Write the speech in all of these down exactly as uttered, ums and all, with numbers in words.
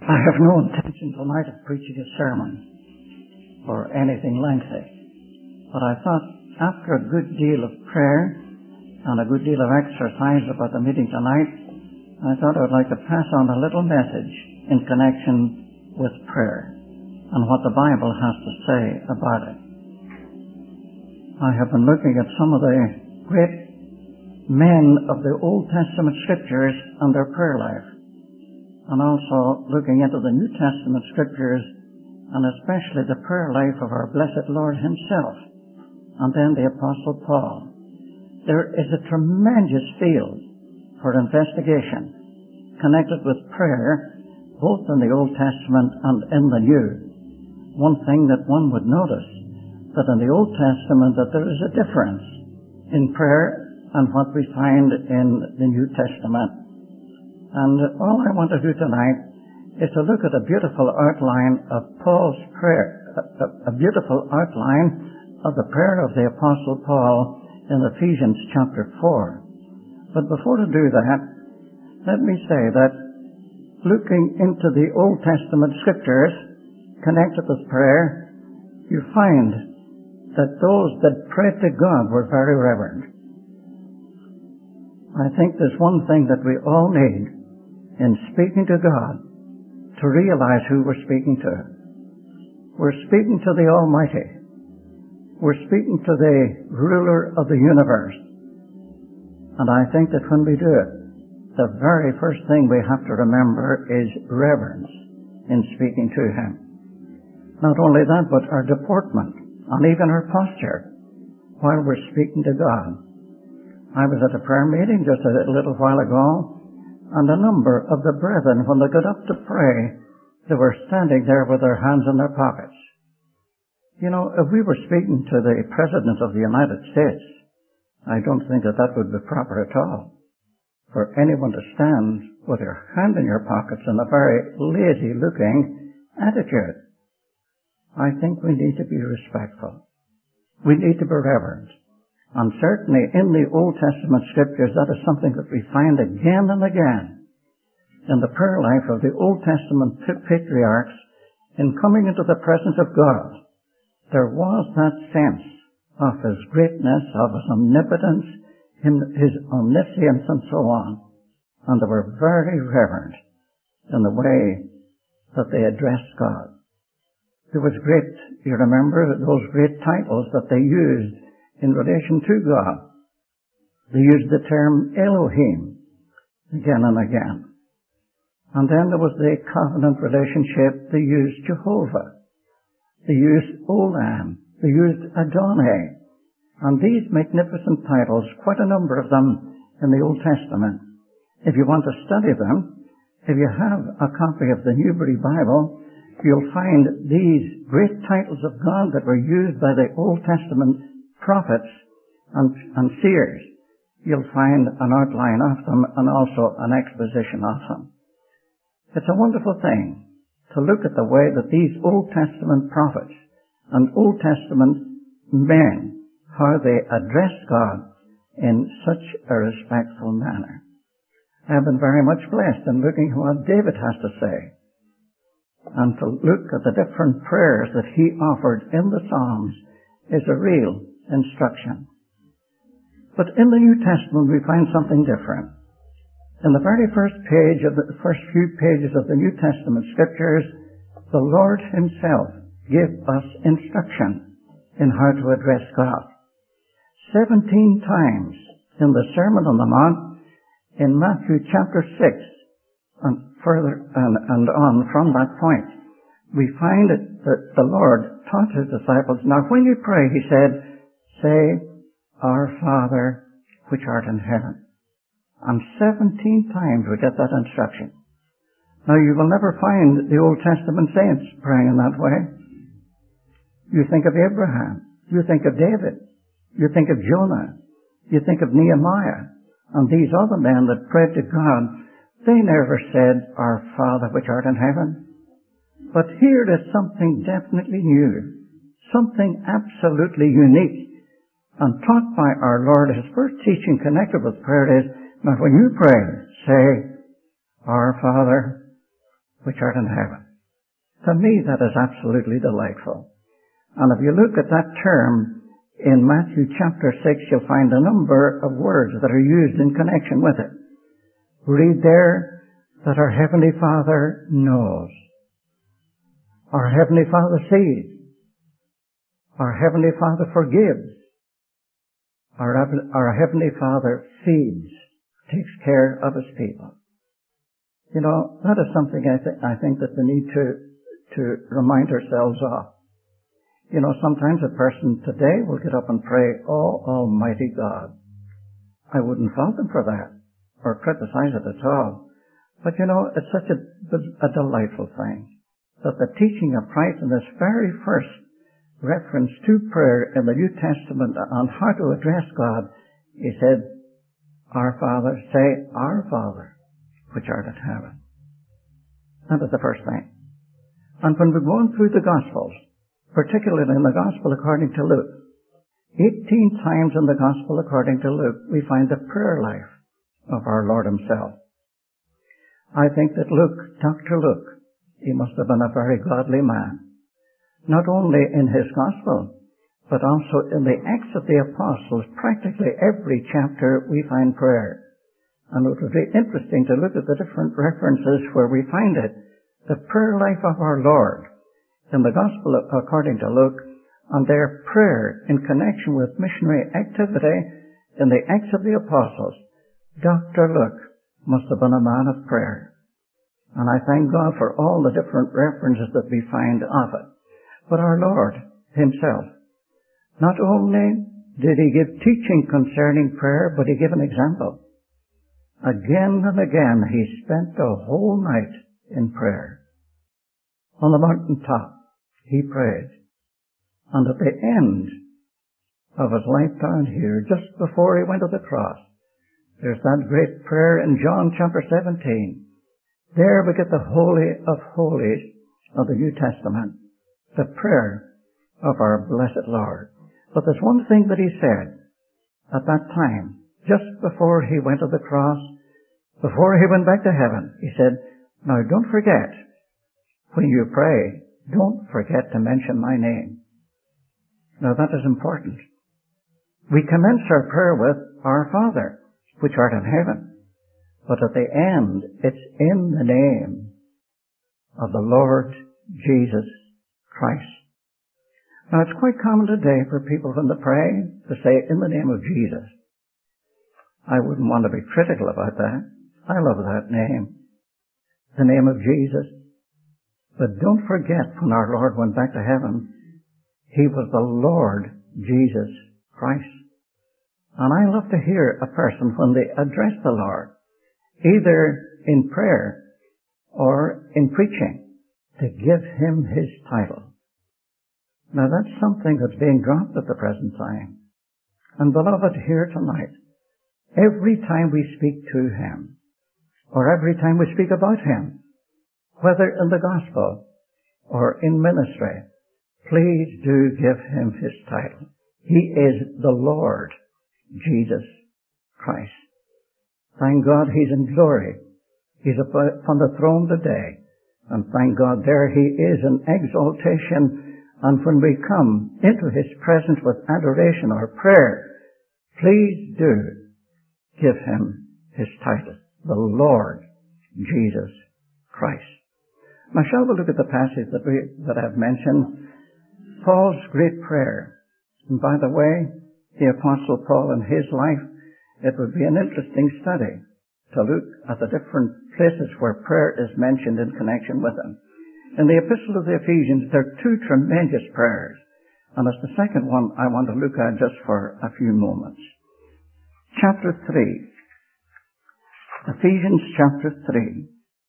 I have no intention tonight of preaching a sermon or anything lengthy, but I thought after a good deal of prayer and a good deal of exercise about the meeting tonight, I thought I would like to pass on a little message in connection with prayer and what the Bible has to say about it. I have been looking at some of the great men of the Old Testament Scriptures and their prayer life, and also looking into the New Testament Scriptures and especially the prayer life of our blessed Lord Himself, and then the Apostle Paul. There is a tremendous field for investigation connected with prayer, both in the Old Testament and in the New. One thing that one would notice, that in the Old Testament that there is a difference in prayer and what we find in the New Testament. And all I want to do tonight is to look at a beautiful outline of Paul's prayer, a, a beautiful outline of the prayer of the Apostle Paul in Ephesians chapter four. But before to do that, let me say that looking into the Old Testament Scriptures connected with prayer, you find that those that prayed to God were very reverent. I think there's one thing that we all need in speaking to God, to realize who we're speaking to. We're speaking to the Almighty. We're speaking to the ruler of the universe. And I think that when we do it, the very first thing we have to remember is reverence in speaking to Him. Not only that, but our deportment and even our posture while we're speaking to God. I was at a prayer meeting just a little while ago, and a number of the brethren, when they got up to pray, they were standing there with their hands in their pockets. You know, if we were speaking to the President of the United States, I don't think that that would be proper at all. For anyone to stand with your hand in your pockets in a very lazy-looking attitude. I think we need to be respectful. We need to be reverent. And certainly in the Old Testament Scriptures, that is something that we find again and again in the prayer life of the Old Testament patriarchs. In coming into the presence of God, there was that sense of His greatness, of His omnipotence, His omniscience, and so on. And they were very reverent in the way that they addressed God. There was great, you remember, those great titles that they used in relation to God. They used the term Elohim again and again. And then there was the covenant relationship. They used Jehovah. They used Olam. They used Adonai. And these magnificent titles, quite a number of them in the Old Testament. If you want to study them, if you have a copy of the Newbury Bible, you'll find these great titles of God that were used by the Old Testament prophets and, and seers. You'll find an outline of them and also an exposition of them. It's a wonderful thing to look at the way that these Old Testament prophets and Old Testament men, how they address God in such a respectful manner. I have been very much blessed in looking at what David has to say, and to look at the different prayers that he offered in the Psalms is a real instruction. But in the New Testament we find something different. In the very first page of the first few pages of the New Testament Scriptures, the Lord Himself gave us instruction in how to address God. Seventeen times in the Sermon on the Mount, in Matthew chapter six, and further and, and on from that point, we find that the Lord taught His disciples, now when you pray, He said, say, Our Father, which art in heaven. And seventeen times we get that instruction. Now you will never find the Old Testament saints praying in that way. You think of Abraham. You think of David. You think of Jonah. You think of Nehemiah. And these other men that prayed to God, they never said, Our Father, which art in heaven. But here is something definitely new. Something absolutely unique. And taught by our Lord, His first teaching connected with prayer is, now when you pray, say, Our Father, which art in heaven. To me, that is absolutely delightful. And if you look at that term in Matthew chapter six, you'll find a number of words that are used in connection with it. Read there that our Heavenly Father knows. Our Heavenly Father sees. Our Heavenly Father forgives. Our, our Heavenly Father feeds, takes care of His people. You know, that is something I, th- I think that we need to, to remind ourselves of. You know, sometimes a person today will get up and pray, "Oh, Almighty God." I wouldn't fault them for that, or criticize it at all. But you know, it's such a, a delightful thing that the teaching of Christ in this very first reference to prayer in the New Testament on how to address God, He said, "Our Father," say, "Our Father, which art in heaven." That is the first thing. And when we're going through the Gospels, particularly in the Gospel according to Luke, eighteen times in the Gospel according to Luke, we find the prayer life of our Lord Himself. I think that Luke, Doctor Luke, he must have been a very godly man. Not only in his Gospel, but also in the Acts of the Apostles, practically every chapter we find prayer. And it would be interesting to look at the different references where we find it. The prayer life of our Lord in the Gospel according to Luke, and their prayer in connection with missionary activity in the Acts of the Apostles. Doctor Luke must have been a man of prayer. And I thank God for all the different references that we find of it. But our Lord Himself, not only did He give teaching concerning prayer, but He gave an example. Again and again He spent the whole night in prayer. On the mountaintop, He prayed. And at the end of His life down here, just before He went to the cross, there's that great prayer in John chapter seventeen. There we get the Holy of Holies of the New Testament, the prayer of our blessed Lord. But there's one thing that He said at that time, just before He went to the cross, before He went back to heaven. He said, "Now don't forget, when you pray, don't forget to mention my name." Now that is important. We commence our prayer with, "Our Father, which art in heaven." But at the end, it's in the name of the Lord Jesus Christ. Now it's quite common today for people when they pray to say, "In the name of Jesus." I wouldn't want to be critical about that. I love that name. The name of Jesus. But don't forget, when our Lord went back to heaven, He was the Lord Jesus Christ. And I love to hear a person, when they address the Lord, either in prayer or in preaching, to give Him His title. Now that's something that's being dropped at the present time. And beloved, here tonight, every time we speak to Him, or every time we speak about Him, whether in the Gospel or in ministry, please do give Him His title. He is the Lord Jesus Christ. Thank God He's in glory. He's upon the throne today. And thank God there He is in exaltation. And when we come into His presence with adoration or prayer, please do give Him His title, the Lord Jesus Christ. Now shall we look at the passage that, we, that I've mentioned, Paul's great prayer. And by the way, the Apostle Paul in his life, it would be an interesting study to look at the different places where prayer is mentioned in connection with him. In the Epistle of the Ephesians, there are two tremendous prayers. And it's the second one I want to look at just for a few moments. Chapter three. Ephesians chapter three.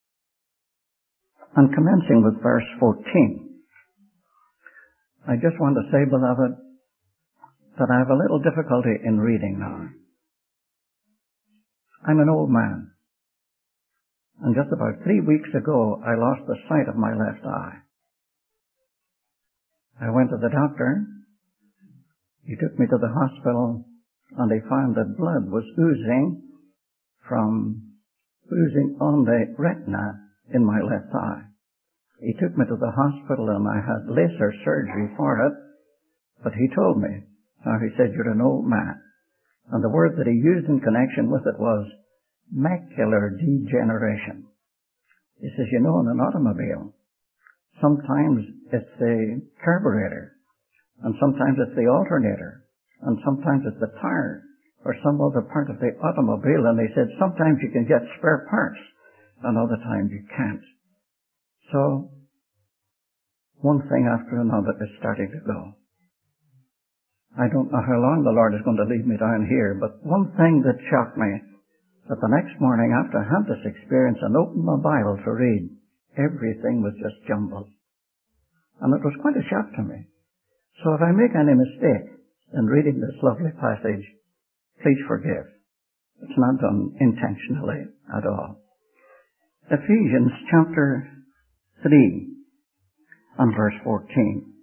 And commencing with verse fourteen. I just want to say, beloved, that I have a little difficulty in reading now. I'm an old man. And just about three weeks ago, I lost the sight of my left eye. I went to the doctor. He took me to the hospital, and they found that blood was oozing from oozing on the retina in my left thigh. He took me to the hospital and I had laser surgery for it, but he told me, now he said, you're an old man. And the word that he used in connection with it was macular degeneration. He says, you know, in an automobile, sometimes it's the carburetor, and sometimes it's the alternator, and sometimes it's the tire, or some other part of the automobile, and they said sometimes you can get spare parts, and other times you can't. So, one thing after another is starting to go. I don't know how long the Lord is going to leave me down here, but one thing that shocked me, that the next morning after I had this experience and opened my Bible to read, everything was just jumbled. And it was quite a shock to me. So if I make any mistake in reading this lovely passage, please forgive. It's not done intentionally at all. Ephesians chapter three and verse fourteen.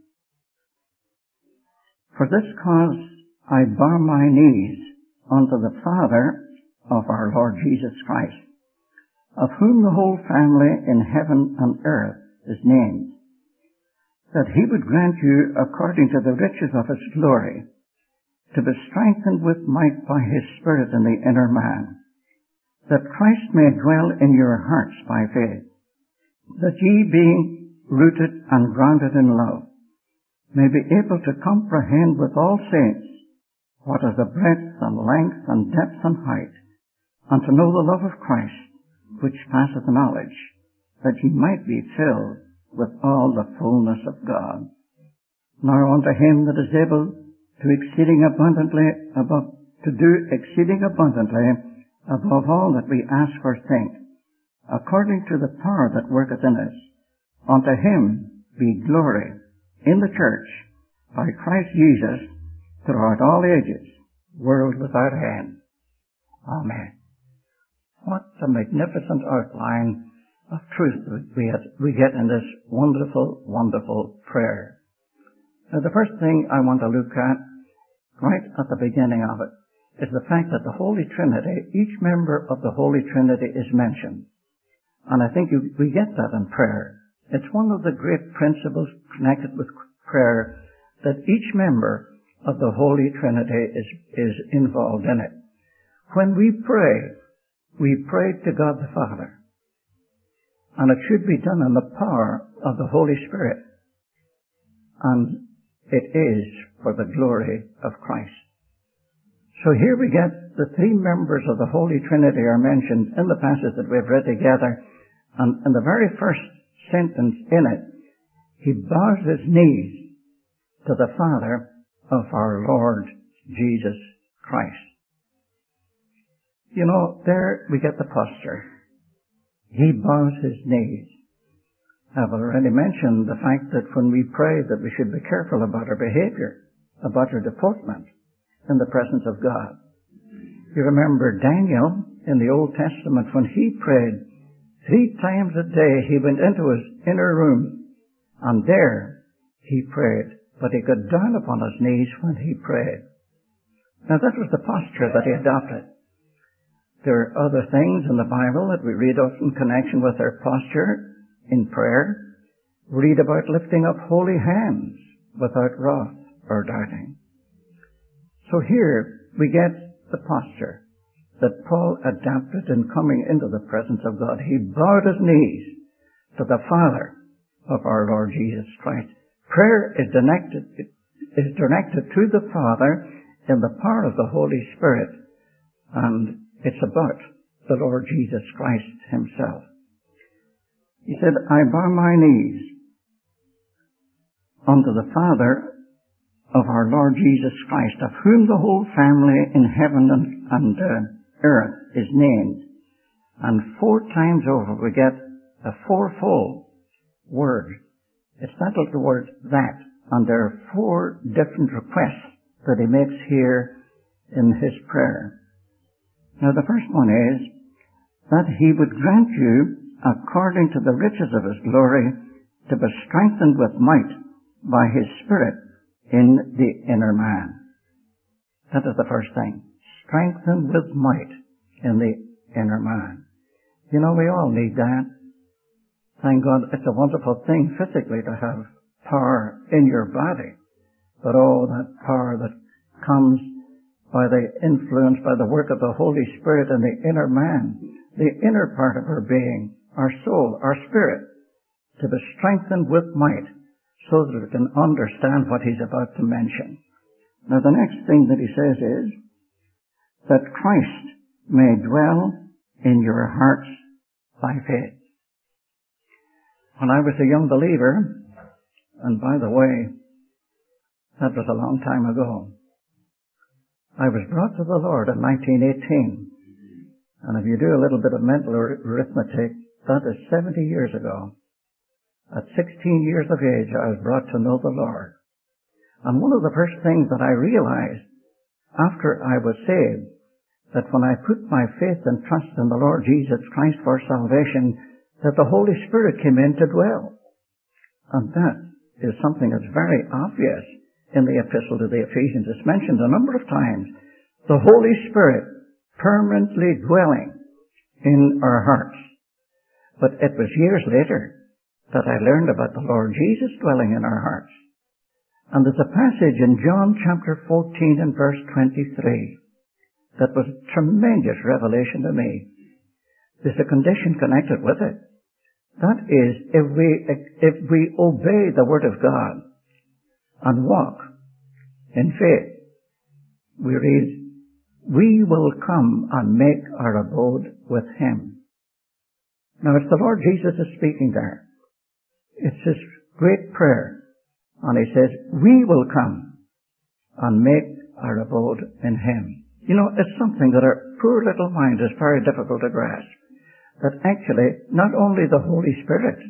For this cause I bow my knees unto the Father of our Lord Jesus Christ, of whom the whole family in heaven and earth is named, that he would grant you, according to the riches of his glory, to be strengthened with might by his Spirit in the inner man, that Christ may dwell in your hearts by faith, that ye, being rooted and grounded in love, may be able to comprehend with all saints what is the breadth and length and depth and height, and to know the love of Christ, which passeth knowledge, that ye might be filled with all the fullness of God. Now unto him that is able to exceeding abundantly above to do exceeding abundantly above all that we ask or think, according to the power that worketh in us, unto him be glory in the church by Christ Jesus throughout all ages, world without end. Amen. What a magnificent outline of truth we get, we get in this wonderful, wonderful prayer. Now, the first thing I want to look at, right at the beginning of it, is the fact that the Holy Trinity, each member of the Holy Trinity is mentioned. And I think you, we get that in prayer. It's one of the great principles connected with prayer that each member of the Holy Trinity is, is involved in it. When we pray, we pray to God the Father. And it should be done in the power of the Holy Spirit. And it is for the glory of Christ. So here we get the three members of the Holy Trinity are mentioned in the passage that we've read together. And in the very first sentence in it, he bows his knees to the Father of our Lord Jesus Christ. You know, there we get the posture. He bows his knees. I've already mentioned the fact that when we pray that we should be careful about our behavior, about our deportment in the presence of God. You remember Daniel in the Old Testament when he prayed three times a day, he went into his inner room and there he prayed, but he got down upon his knees when he prayed. Now that was the posture that he adopted. There are other things in the Bible that we read of in connection with our posture in prayer. We read about lifting up holy hands without wrath or doubting. So here we get the posture that Paul adapted in coming into the presence of God. He bowed his knees to the Father of our Lord Jesus Christ. Prayer is directed, is directed to the Father in the power of the Holy Spirit, and it's about the Lord Jesus Christ himself. He said, I bow my knees unto the Father of our Lord Jesus Christ, of whom the whole family in heaven and, and uh, earth is named. And four times over we get a fourfold word. It's that little word, that. And there are four different requests that he makes here in his prayer. Now the first one is that he would grant you, according to the riches of his glory, to be strengthened with might by his Spirit in the inner man. That is the first thing. Strengthened with might in the inner man. You know, we all need that. Thank God, it's a wonderful thing physically to have power in your body. But oh, that power that comes by the influence, by the work of the Holy Spirit in the inner man, the inner part of our being, our soul, our spirit, to be strengthened with might so that we can understand what he's about to mention. Now the next thing that he says is that Christ may dwell in your hearts by faith. When I was a young believer, and by the way, that was a long time ago, I was brought to the Lord in nineteen eighteen. And if you do a little bit of mental arithmetic, that is seventy years ago. At sixteen years of age, I was brought to know the Lord. And one of the first things that I realized after I was saved, that when I put my faith and trust in the Lord Jesus Christ for salvation, that the Holy Spirit came in to dwell. And that is something that's very obvious in the epistle to the Ephesians. It's mentioned a number of times. The Holy Spirit permanently dwelling in our hearts. But it was years later that I learned about the Lord Jesus dwelling in our hearts. And there's a passage in John chapter fourteen and verse twenty-three that was a tremendous revelation to me. There's a condition connected with it. That is, if we, if we obey the Word of God and walk in faith, we read, we will come and make our abode with Him. Now it's the Lord Jesus is speaking there. It's His great prayer. And He says, we will come and make our abode in Him. You know, it's something that our poor little mind is very difficult to grasp. That actually, not only the Holy Spirit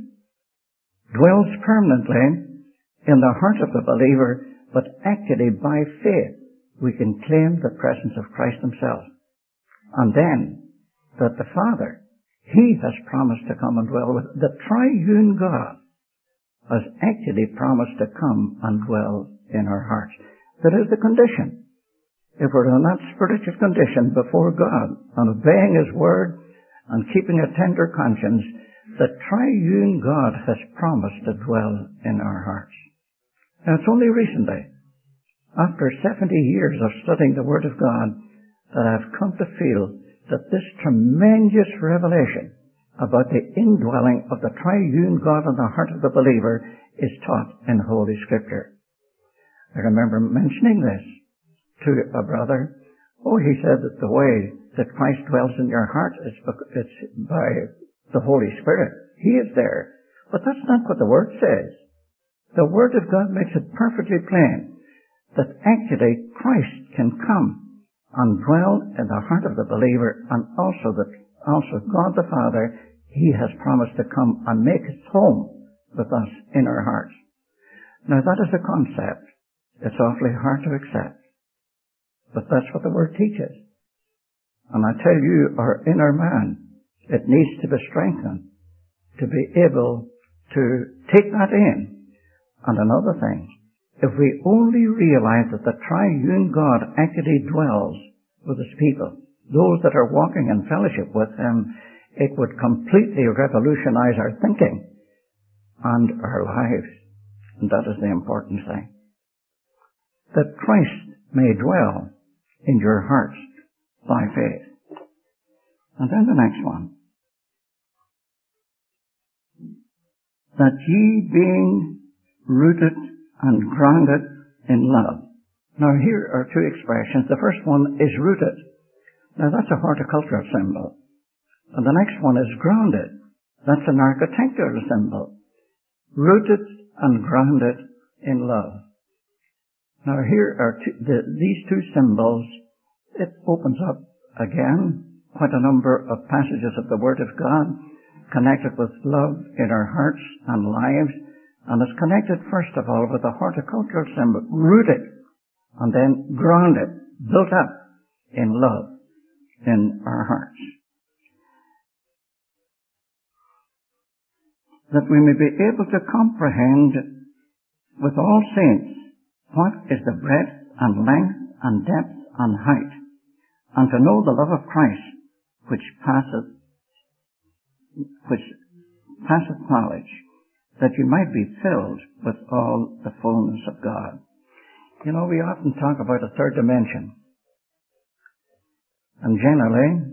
dwells permanently in the heart of the believer, but actually by faith we can claim the presence of Christ Himself. And then, that the Father, He has promised to come and dwell with the triune God, has actually promised to come and dwell in our hearts. That is the condition. If we're in that spiritual condition before God, and obeying His Word, and keeping a tender conscience, the triune God has promised to dwell in our hearts. Now it's only recently, after seventy years of studying the Word of God, that I've come to feel that this tremendous revelation about the indwelling of the triune God in the heart of the believer is taught in Holy Scripture. I remember mentioning this to a brother. Oh, he said that the way that Christ dwells in your heart is it's by the Holy Spirit. He is there. But that's not what the Word says. The Word of God makes it perfectly plain that actually Christ can come and dwell in the heart of the believer, and also that also God the Father, He has promised to come and make His home with us in our hearts. Now that is a concept. It's awfully hard to accept. But that's what the Word teaches. And I tell you, our inner man, it needs to be strengthened to be able to take that in. And another thing, if we only realize that the triune God actually dwells with His people, those that are walking in fellowship with Him, it would completely revolutionize our thinking and our lives. And that is the important thing. That Christ may dwell in your hearts by faith. And then the next one. That ye being rooted and grounded in love. Now here are two expressions. The first one is rooted. Now that's a horticultural symbol. And the next one is grounded. That's an architectural symbol. Rooted and grounded in love. Now here are two, the, these two symbols. It opens up again quite a number of passages of the Word of God connected with love in our hearts and lives, and it's connected first of all with the horticultural symbol, rooted, and then grounded, built up in love in our hearts. That we may be able to comprehend with all saints what is the breadth and length and depth and height, and to know the love of Christ, which passeth, which passeth knowledge, that you might be filled with all the fullness of God. You know, we often talk about a third dimension. And generally,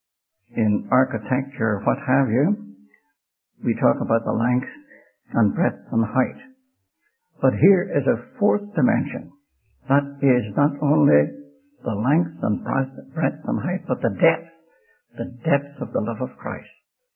in architecture or what have you, we talk about the length and breadth and height. But here is a fourth dimension. That is not only the length and breadth and height, but the depth, the depth of the love of Christ.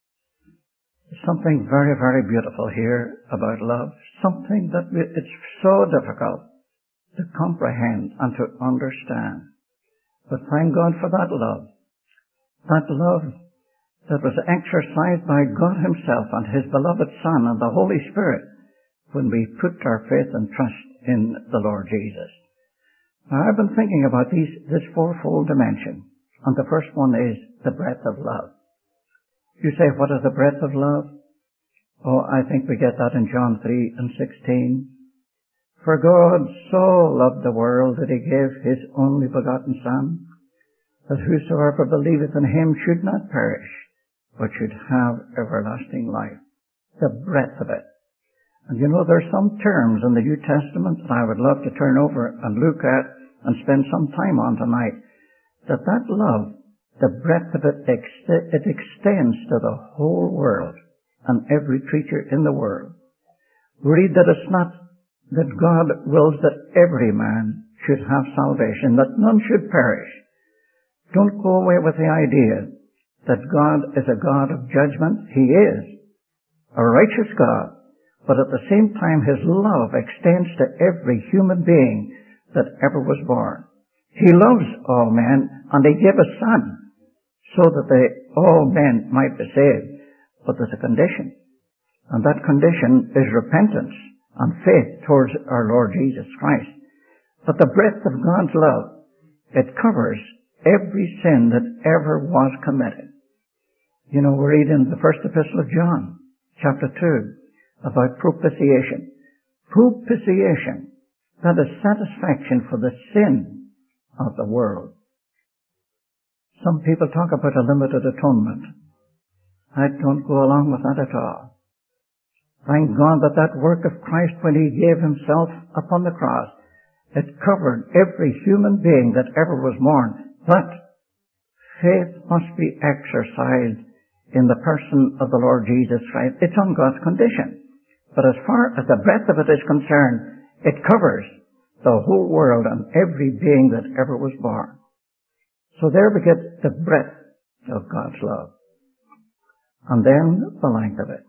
There's something very, very beautiful here about love, something that it's so difficult to comprehend and to understand. But thank God for that love, that love that was exercised by God Himself and His beloved Son and the Holy Spirit when we put our faith and trust in the Lord Jesus. Now, I've been thinking about these, this fourfold dimension, and the first one is the breadth of love. You say, what is the breadth of love? Oh, I think we get that in John three and sixteen. For God so loved the world that He gave His only begotten Son, that whosoever believeth in Him should not perish, but should have everlasting life. The breadth of it. And you know, there are some terms in the New Testament that I would love to turn over and look at and spend some time on tonight. That that love, the breadth of it, it extends to the whole world and every creature in the world. Read that it's not that God wills that every man should have salvation, that none should perish. Don't go away with the idea that God is a God of judgment. He is a righteous God, but at the same time His love extends to every human being that ever was born. He loves all men, and He gave a Son so that they, all men might be saved. But there's a condition, and that condition is repentance and faith towards our Lord Jesus Christ. But the breadth of God's love, it covers every sin that ever was committed. You know, we read in the first epistle of John, chapter two, about propitiation. Propitiation, that is satisfaction for the sin of the world. Some people talk about a limited atonement. I don't go along with that at all. Thank God that that work of Christ when He gave Himself upon the cross, it covered every human being that ever was born. But faith must be exercised in the person of the Lord Jesus Christ. It's on God's condition. But as far as the breadth of it is concerned, it covers the whole world and every being that ever was born. So there we get the breadth of God's love. And then the length of it.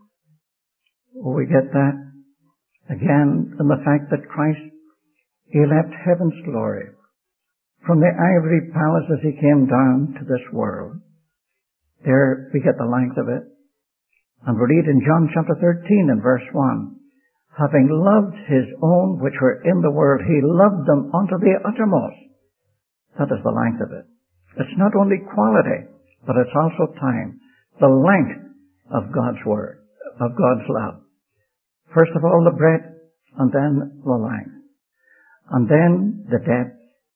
We get that again in the fact that Christ, He left heaven's glory. From the ivory palace as He came down to this world. There we get the length of it. And we read in John chapter thirteen and verse one, having loved His own which were in the world, He loved them unto the uttermost. That is the length of it. It's not only quality, but it's also time. The length of God's Word, of God's love. First of all, the breadth, and then the length. And then the depth,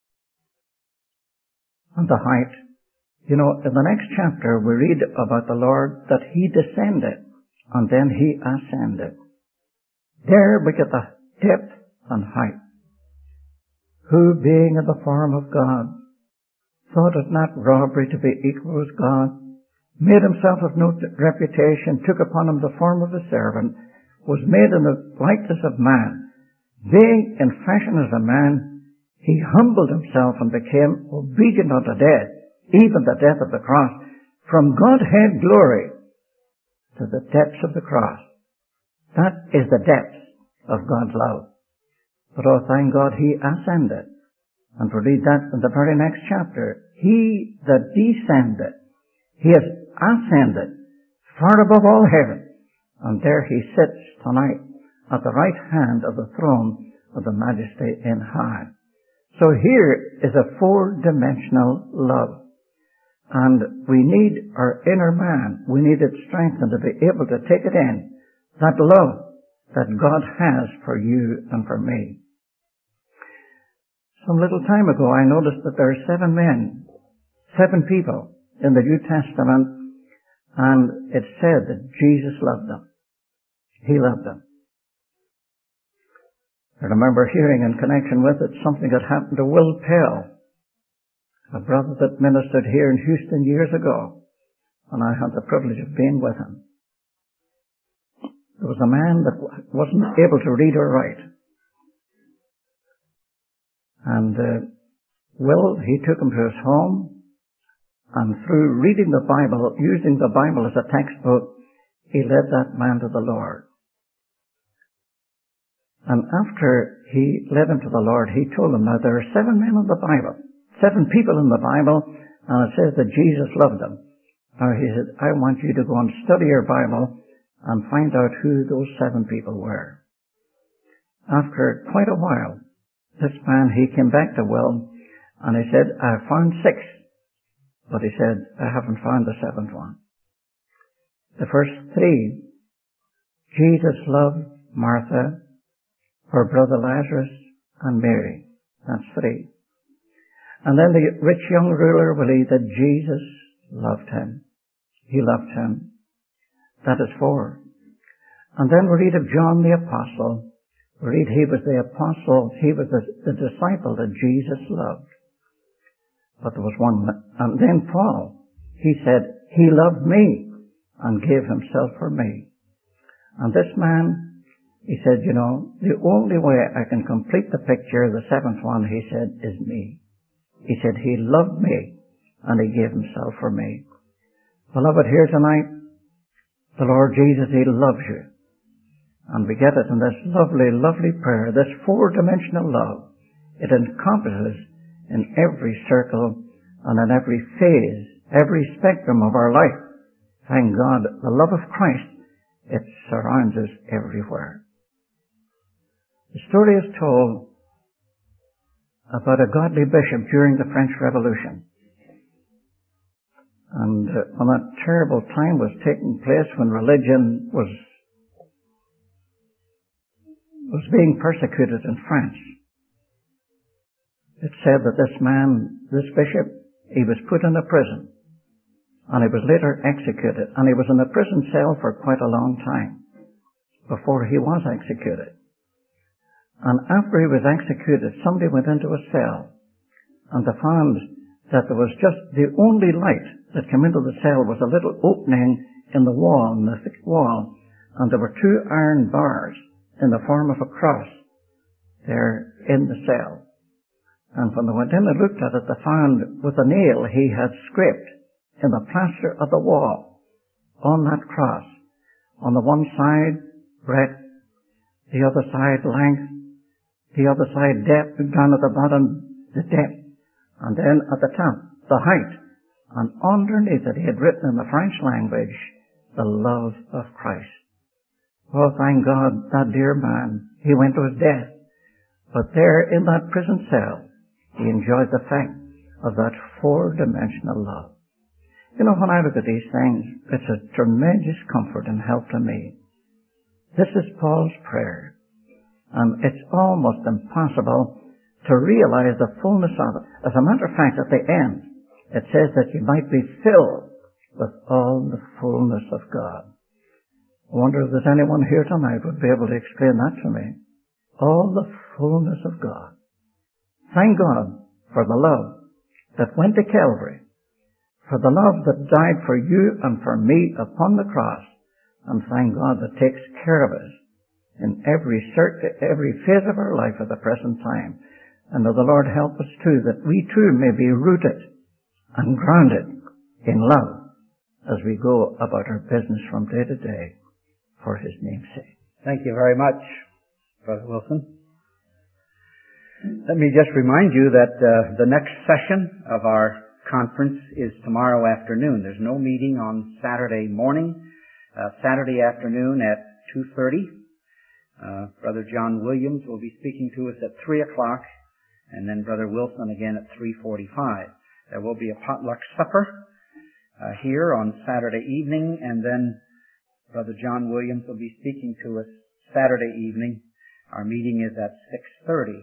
and the height. You know, in the next chapter we read about the Lord that He descended, and then He ascended. There we get the depth and height. Who, being in the form of God, thought it not robbery to be equal with God, made Himself of no reputation, took upon Him the form of a servant, was made in the likeness of man. Being in fashion as a man, He humbled Himself and became obedient unto death, even the death of the cross. From Godhead glory to the depths of the cross. That is the depths of God's love. But oh, thank God, He ascended. And we read that in the very next chapter. He that descended, He has ascended far above all heaven, and there He sits tonight at the right hand of the throne of the Majesty in high. So here is a four-dimensional love, and we need our inner man, we need it strengthened to be able to take it in, that love that God has for you and for me. Some little time ago I noticed that there are seven men, seven people in the New Testament, and it said that Jesus loved them. He loved them. I remember hearing in connection with it something that happened to Will Pell, a brother that ministered here in Houston years ago, and I had the privilege of being with him. There was a man that wasn't able to read or write. And uh, Will, he took him to his home, and through reading the Bible, using the Bible as a textbook, he led that man to the Lord. And after he led him to the Lord, he told him, now there are seven men in the Bible, seven people in the Bible, and it says that Jesus loved them. Now he said, I want you to go and study your Bible and find out who those seven people were. After quite a while, this man, he came back to Will, and he said, I found six. But he said, I haven't found the seventh one. The first three, Jesus loved Martha, her brother Lazarus, and Mary. That's three. And then the rich young ruler believed that Jesus loved him. He loved him. That is four. And then we read of John the Apostle. We read he was the apostle, he was the, the disciple that Jesus loved. But there was one, and then Paul, he said, he loved me and gave himself for me. And this man, he said, you know, the only way I can complete the picture, the seventh one, he said, is me. He said, he loved me and he gave himself for me. Beloved, here tonight, the Lord Jesus, he loves you. And we get it in this lovely, lovely prayer, this four-dimensional love. It encompasses in every circle and in every phase, every spectrum of our life. Thank God, the love of Christ, it surrounds us everywhere. The story is told about a godly bishop during the French Revolution. And uh, when that terrible time was taking place when religion was was being persecuted in France, it said that this man, this bishop, he was put in a prison, and he was later executed, and he was in a prison cell for quite a long time before he was executed. And after he was executed, somebody went into a cell, and they found that there was just the only light that came into the cell was a little opening in the wall, in the thick wall, and there were two iron bars in the form of a cross there in the cell. And when they went in and looked at it, they found with a nail he had scraped in the plaster of the wall on that cross. On the one side, breadth, the other side, length, the other side, depth, down at the bottom, the depth, and then at the top, the height. And underneath it, he had written in the French language, the love of Christ. Oh, thank God, that dear man, he went to his death. But there in that prison cell, he enjoyed the fact of that four-dimensional love. You know, when I look at these things, it's a tremendous comfort and help to me. This is Paul's prayer. And it's almost impossible to realize the fullness of it. As a matter of fact, at the end, it says that you might be filled with all the fullness of God. I wonder if there's anyone here tonight would be able to explain that to me. All the fullness of God. Thank God for the love that went to Calvary, for the love that died for you and for me upon the cross, and thank God that takes care of us in every cert- every phase of our life at the present time. And may the Lord help us too, that we too may be rooted and grounded in love as we go about our business from day to day for His name's sake. Thank you very much, Brother Wilson. Let me just remind you that uh, the next session of our conference is tomorrow afternoon. There's no meeting on Saturday morning. Uh, Saturday afternoon at two thirty. Uh, Brother John Williams will be speaking to us at three o'clock, and then Brother Wilson again at three forty-five. There will be a potluck supper uh, here on Saturday evening, and then Brother John Williams will be speaking to us Saturday evening. Our meeting is at six thirty.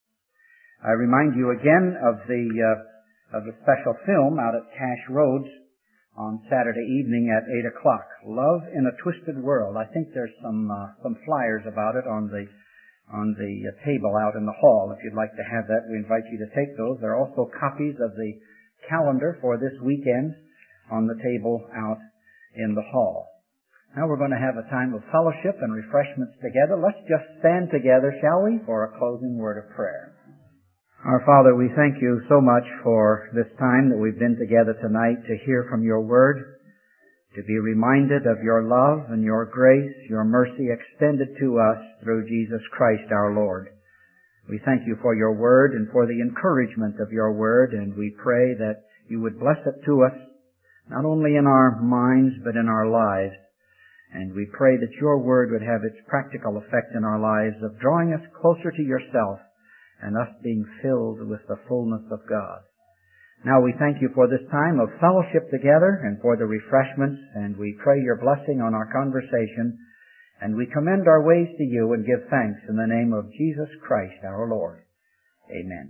I remind you again of the uh, of the special film out at Cash Roads on Saturday evening at eight o'clock. Love in a Twisted World. I think there's some uh, some flyers about it on the on the uh, table out in the hall. If you'd like to have that, we invite you to take those. There are also copies of the calendar for this weekend on the table out in the hall. Now we're going to have a time of fellowship and refreshments together. Let's just stand together, shall we, for a closing word of prayer. Our Father, we thank you so much for this time that we've been together tonight to hear from your word, to be reminded of your love and your grace, your mercy extended to us through Jesus Christ our Lord. We thank you for your word and for the encouragement of your word, and we pray that you would bless it to us, not only in our minds but in our lives. And we pray that your word would have its practical effect in our lives of drawing us closer to yourself and us being filled with the fullness of God. Now we thank you for this time of fellowship together and for the refreshments, and we pray your blessing on our conversation, and we commend our ways to you and give thanks in the name of Jesus Christ our Lord. Amen.